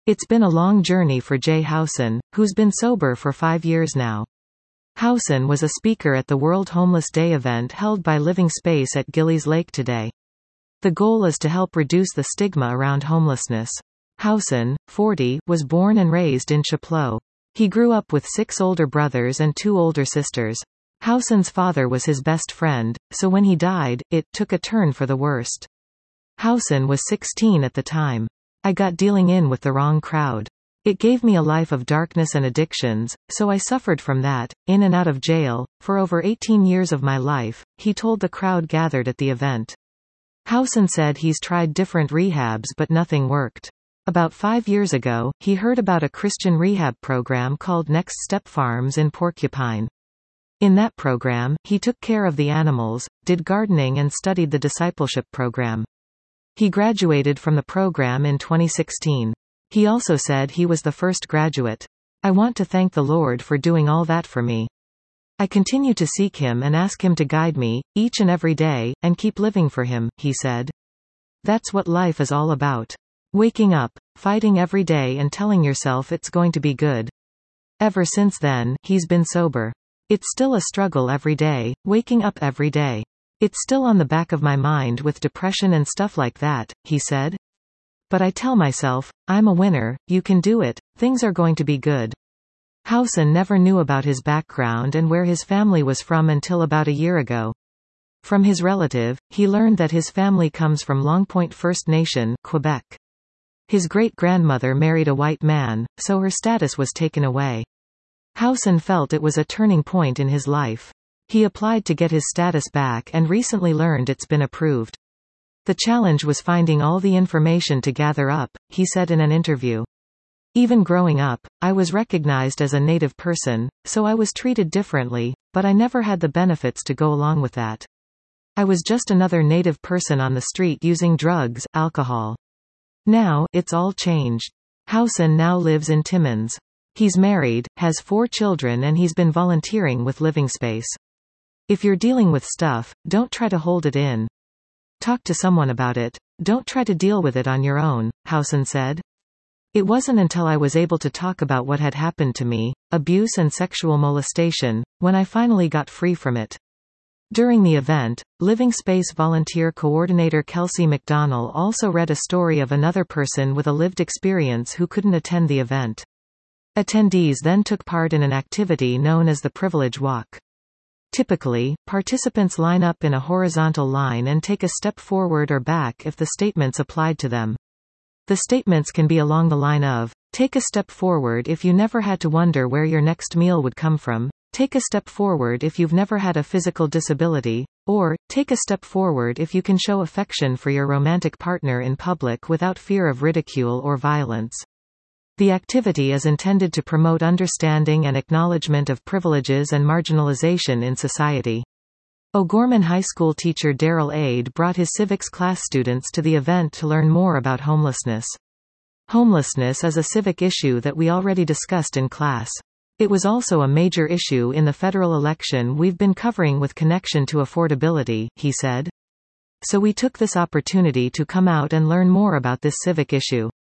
It's been a long journey for Jay Howson, who's been sober for 5 years now. Howson was a speaker at the World Homeless Day event held by Living Space at Gillies Lake today. The goal is to help reduce the stigma around homelessness. Howson, 40, was born and raised in Chapleau. He grew up with 6 older brothers and 2 older sisters. Howson's father was his best friend, so when he died, it took a turn for the worst. Howson was 16 at the time. I got dealing in with the wrong crowd. It gave me a life of darkness and addictions, so I suffered from that, in and out of jail, for over 18 years of my life, he told the crowd gathered at the event. Howson said he's tried different rehabs but nothing worked. About 5 years ago, he heard about a Christian rehab program called Next Step Farms in Porcupine. In that program, he took care of the animals, did gardening and studied the discipleship program. He graduated from the program in 2016. He also said he was the first graduate. I want to thank the Lord for doing all that for me. I continue to seek Him and ask Him to guide me, each and every day, and keep living for Him, he said. That's what life is all about. Waking up, fighting every day and telling yourself it's going to be good. Ever since then, he's been sober. It's still a struggle every day, waking up every day. It's still on the back of my mind with depression and stuff like that, he said. But I tell myself, I'm a winner, you can do it, things are going to be good. Howson never knew about his background and where his family was from until about a year ago. From his relative, he learned that his family comes from Long Point First Nation, Quebec. His great-grandmother married a white man, so her status was taken away. Howson felt it was a turning point in his life. He applied to get his status back and recently learned it's been approved. The challenge was finding all the information to gather up, he said in an interview. Even growing up, I was recognized as a Native person, so I was treated differently, but I never had the benefits to go along with that. I was just another Native person on the street using drugs, alcohol. Now, it's all changed. Howson now lives in Timmins. He's married, has 4 children and he's been volunteering with Living Space. If you're dealing with stuff, don't try to hold it in. Talk to someone about it. Don't try to deal with it on your own, Howson said. It wasn't until I was able to talk about what had happened to me, abuse and sexual molestation, when I finally got free from it. During the event, Living Space volunteer coordinator Kelsey McDonnell also read a story of another person with a lived experience who couldn't attend the event. Attendees then took part in an activity known as the Privilege Walk. Typically, participants line up in a horizontal line and take a step forward or back if the statements applied to them. The statements can be along the line of, take a step forward if you never had to wonder where your next meal would come from, take a step forward if you've never had a physical disability, or, take a step forward if you can show affection for your romantic partner in public without fear of ridicule or violence. The activity is intended to promote understanding and acknowledgement of privileges and marginalization in society. O'Gorman High School teacher Daryl Aide brought his civics class students to the event to learn more about homelessness. Homelessness is a civic issue that we already discussed in class. It was also a major issue in the federal election we've been covering with connection to affordability, he said. So we took this opportunity to come out and learn more about this civic issue.